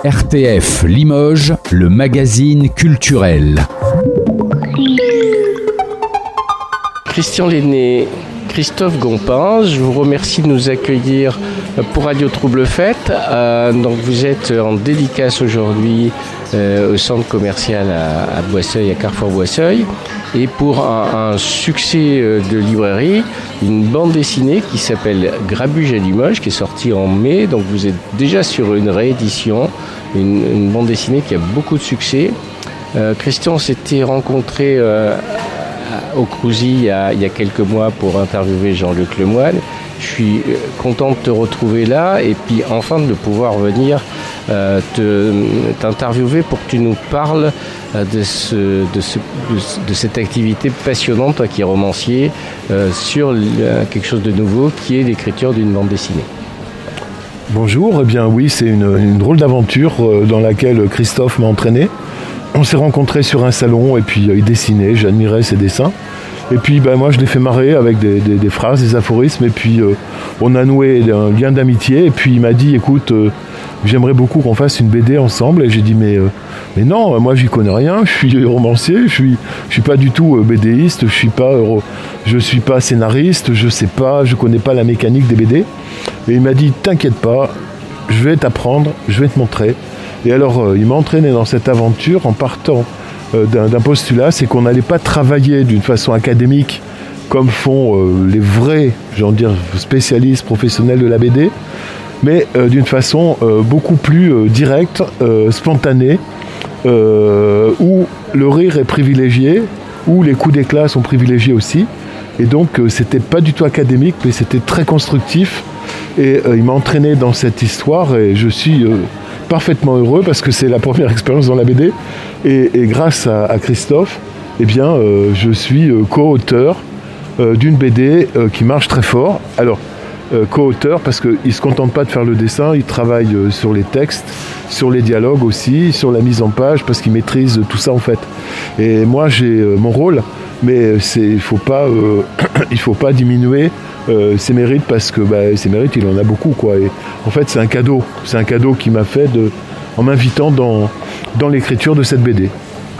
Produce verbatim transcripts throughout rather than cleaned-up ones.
R T F Limoges, le magazine culturel. Christian Lenné, Christophe Gompin, je vous remercie de nous accueillir pour Radio Trouble Fête. Euh, donc vous êtes en dédicace aujourd'hui euh, au centre commercial à, à Boisseuil, à Carrefour Boisseuil, et pour un, un succès de librairie, une bande dessinée qui s'appelle Grabuge à Limoges, qui est sortie en mai. Donc vous êtes déjà sur une réédition, une, une bande dessinée qui a beaucoup de succès. Euh, Christian s'était rencontré euh, au Creuzy il y, a, il y a quelques mois pour interviewer Jean-Luc Lemoine. Je suis content de te retrouver là et puis enfin de pouvoir venir euh, te, t'interviewer pour que tu nous parles euh, de, ce, de, ce, de, de cette activité passionnante, toi qui es romancier, euh, sur euh, quelque chose de nouveau qui est l'écriture d'une bande dessinée. Bonjour, eh bien oui, c'est une, une drôle d'aventure euh, dans laquelle Christophe m'a entraîné. On s'est rencontrés sur un salon et puis euh, il dessinait, j'admirais ses dessins. Et puis ben, moi je l'ai fait marrer avec des, des, des phrases, des aphorismes, et puis euh, on a noué un lien d'amitié, et puis il m'a dit écoute, euh, j'aimerais beaucoup qu'on fasse une B D ensemble, et j'ai dit mais, euh, mais non, moi j'y connais rien, je suis romancier, je suis, je suis pas du tout euh, BDiste, je suis pas, euh, je suis pas scénariste, je sais pas, je connais pas la mécanique des B D. Et il m'a dit t'inquiète pas, je vais t'apprendre, je vais te montrer. Et alors euh, il m'a entraîné dans cette aventure en partant D'un, d'un postulat, c'est qu'on n'allait pas travailler d'une façon académique comme font euh, les vrais, j'ai envie de dire, spécialistes professionnels de la B D, mais euh, d'une façon euh, beaucoup plus euh, directe, euh, spontanée, euh, où le rire est privilégié, où les coups d'éclat sont privilégiés aussi. Et donc euh, c'était pas du tout académique, mais c'était très constructif. Et euh, il m'a entraîné dans cette histoire et je suis euh, parfaitement heureux parce que c'est la première expérience dans la B D. Et, et grâce à, à Christophe, eh bien, euh, je suis euh, co-auteur euh, d'une B D euh, qui marche très fort. Alors, euh, co-auteur parce qu'il ne se contente pas de faire le dessin, il travaille euh, sur les textes, sur les dialogues aussi, sur la mise en page, parce qu'il maîtrise tout ça en fait. Et moi, j'ai euh, mon rôle, mais il ne faut pas, euh, il faut pas diminuer euh, ses mérites parce que bah, ses mérites, il en a beaucoup, quoi. Et en fait, c'est un cadeau. C'est un cadeau qu'il m'a fait de, en m'invitant dans... dans l'écriture de cette B D.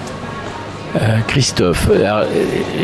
Euh, Christophe, alors, euh,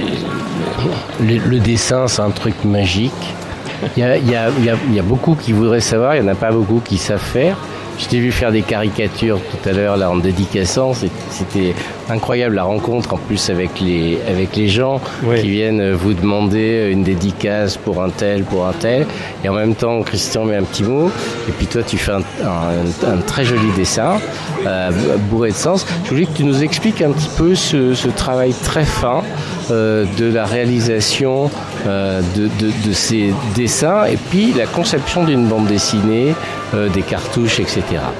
le, le dessin, c'est un truc magique. Il y a, il y a, il y a, il y a beaucoup qui voudraient savoir, il n'y en a pas beaucoup qui savent faire. Je t'ai vu faire des caricatures tout à l'heure là en dédicaçant, c'était incroyable la rencontre en plus avec les, avec les gens oui. qui viennent vous demander une dédicace pour un tel, pour un tel, et en même temps Christian met un petit mot, et puis toi tu fais un, un, un très joli dessin, euh, bourré de sens. Je voulais que tu nous expliques un petit peu ce, ce travail très fin euh, de la réalisation euh, de, de, de ces dessins, et puis la conception d'une bande dessinée, euh, des cartouches, et cetera.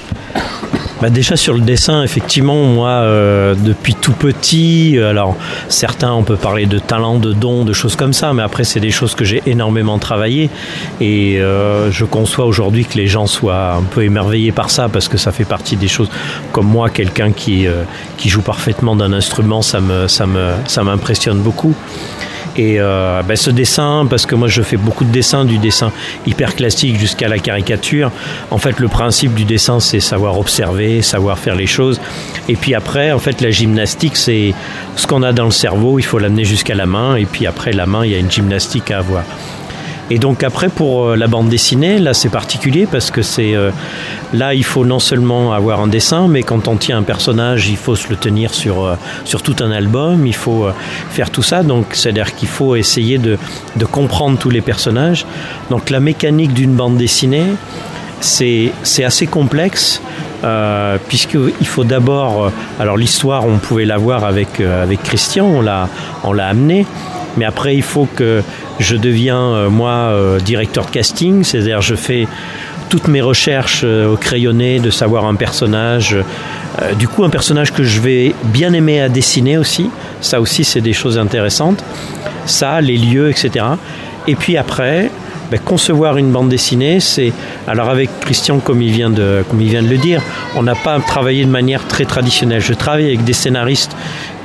Bah déjà sur le dessin, effectivement, moi, euh, depuis tout petit, alors certains, on peut parler de talent, de don, de choses comme ça, mais après, c'est des choses que j'ai énormément travaillé et euh, je conçois aujourd'hui que les gens soient un peu émerveillés par ça parce que ça fait partie des choses. Comme moi, quelqu'un qui, euh, qui joue parfaitement d'un instrument, ça me, ça me, ça m'impressionne beaucoup. Et euh, ben ce dessin, parce que moi je fais beaucoup de dessins, du dessin hyper classique jusqu'à la caricature. En fait, le principe du dessin, c'est savoir observer, savoir faire les choses. Et puis après, en fait, la gymnastique, c'est ce qu'on a dans le cerveau, il faut l'amener jusqu'à la main. Et puis après, la main, il y a une gymnastique à avoir. Et donc après, pour la bande dessinée, là c'est particulier parce que c'est euh, là il faut non seulement avoir un dessin, mais quand on tient un personnage, il faut se le tenir sur euh, sur tout un album, il faut euh, faire tout ça. Donc c'est-à-dire qu'il faut essayer de de comprendre tous les personnages. Donc la mécanique d'une bande dessinée, c'est c'est assez complexe. Euh, puisqu'il faut d'abord, euh, alors l'histoire on pouvait la voir avec euh, avec Christian, on l'a on l'a amené. Mais après, il faut que je deviens, euh, moi, euh, directeur de casting. C'est-à-dire, je fais toutes mes recherches euh, au crayonné, de savoir un personnage. Euh, du coup, un personnage que je vais bien aimer à dessiner aussi. Ça aussi, c'est des choses intéressantes. Ça, les lieux, et cetera. Et puis après, ben, concevoir une bande dessinée, c'est... Alors avec Christian, comme il vient de, comme il vient de le dire, on n'a pas travaillé de manière très traditionnelle. Je travaille avec des scénaristes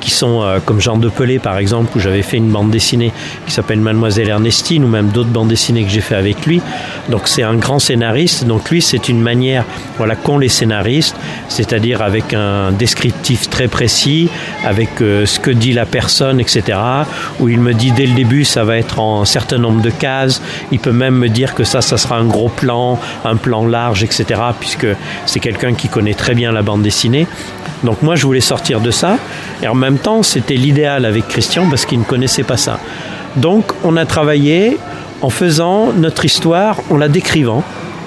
qui sont euh, comme Jean Depelé par exemple, où j'avais fait une bande dessinée qui s'appelle Mademoiselle Ernestine, ou même d'autres bandes dessinées que j'ai fait avec lui. Donc c'est un grand scénariste, donc lui c'est une manière voilà, qu'ont les scénaristes, c'est-à-dire avec un descriptif très précis, avec euh, ce que dit la personne, et cetera, où il me dit dès le début ça va être en un certain nombre de cases, il peut même me dire que ça, ça sera un gros plan, un plan large, et cetera, puisque c'est quelqu'un qui connaît très bien la bande dessinée. Donc moi je voulais sortir de ça, et en même temps c'était l'idéal avec Christian parce qu'il ne connaissait pas ça. Donc on a travaillé en faisant notre histoire, en la décrivant,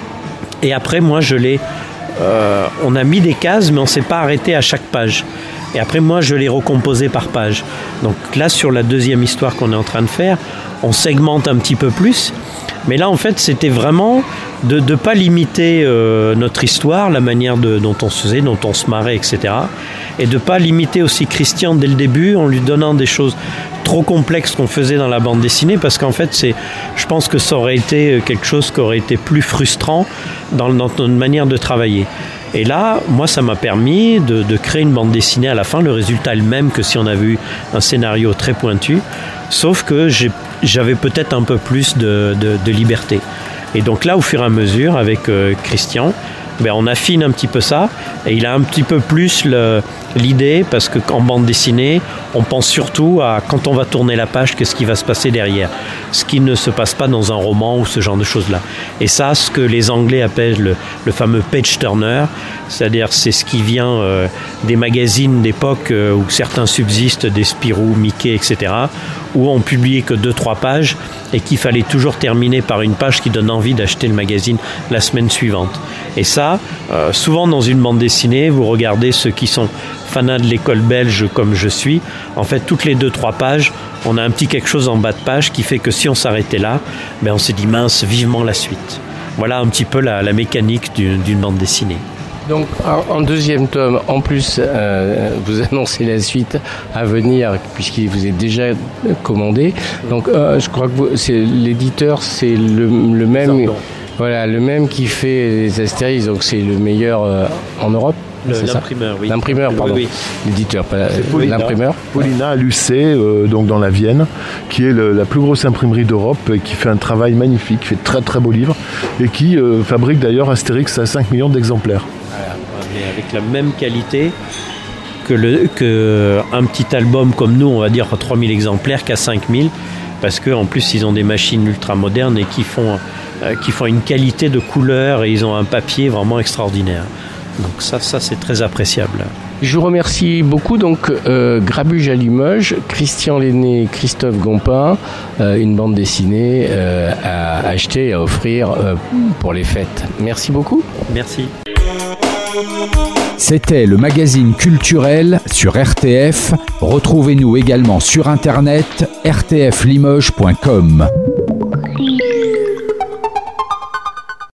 et après moi je l'ai, euh, on a mis des cases mais on ne s'est pas arrêté à chaque page. Et après moi je l'ai recomposé par page. Donc là sur la deuxième histoire qu'on est en train de faire, on segmente un petit peu plus. Mais là en fait c'était vraiment de ne pas limiter euh, notre histoire, la manière de, dont on se faisait, dont on se marrait, et cetera. Et de ne pas limiter aussi Christian dès le début en lui donnant des choses trop complexes qu'on faisait dans la bande dessinée, parce qu'en fait c'est, je pense que ça aurait été quelque chose qui aurait été plus frustrant dans, dans notre manière de travailler. Et là, moi, ça m'a permis de, de créer une bande dessinée à la fin. Le résultat est le même que si on avait eu un scénario très pointu, sauf que j'ai, j'avais peut-être un peu plus de, de, de liberté. Et donc là, au fur et à mesure, avec euh, Christian, ben, on affine un petit peu ça, et il a un petit peu plus le, l'idée, parce qu'en bande dessinée, on pense surtout à quand on va tourner la page, qu'est-ce qui va se passer derrière, ce qui ne se passe pas dans un roman ou ce genre de choses-là. Et ça, ce que les Anglais appellent le, le fameux page turner, c'est-à-dire c'est ce qui vient euh, des magazines d'époque euh, où certains subsistent, des Spirou, Mickey, et cetera, où on publiait que deux trois pages et qu'il fallait toujours terminer par une page qui donne envie d'acheter le magazine la semaine suivante. Et ça, euh, souvent dans une bande dessinée, vous regardez ceux qui sont fanats de l'école belge comme je suis, en fait toutes les deux trois pages, on a un petit quelque chose en bas de page qui fait que si on s'arrêtait là, ben on s'est dit mince, vivement la suite. Voilà un petit peu la, la mécanique d'une, d'une bande dessinée. Donc en deuxième tome, en plus, euh, vous annoncez la suite à venir puisqu'il vous est déjà commandé. Donc euh, je crois que vous, c'est, l'éditeur, c'est le, le même, voilà, le même qui fait les Astérix. Donc c'est le meilleur euh, en Europe. Le, l'imprimeur, oui. L'imprimeur, pardon. Oui, oui. L'éditeur, pas la, Paulina, l'imprimeur. Paulina à Lucé, euh, donc dans la Vienne, qui est le, la plus grosse imprimerie d'Europe, et qui fait un travail magnifique, fait de très très beaux livres, et qui euh, fabrique d'ailleurs Astérix à cinq millions d'exemplaires. Voilà, mais avec la même qualité que, le, que un petit album comme nous, on va dire à trois mille exemplaires qu'à cinq mille, parce qu'en plus ils ont des machines ultra modernes et qui font, euh, qui font une qualité de couleur, et ils ont un papier vraiment extraordinaire. Donc ça, ça c'est très appréciable. Je vous remercie beaucoup. Donc euh, Grabuge à Limoges, Christian Lenné, Christophe Gompin, euh, une bande dessinée euh, à acheter et à offrir euh, pour les fêtes. Merci beaucoup. Merci. C'était le magazine culturel sur R T F. Retrouvez-nous également sur internet r t f limoges point com.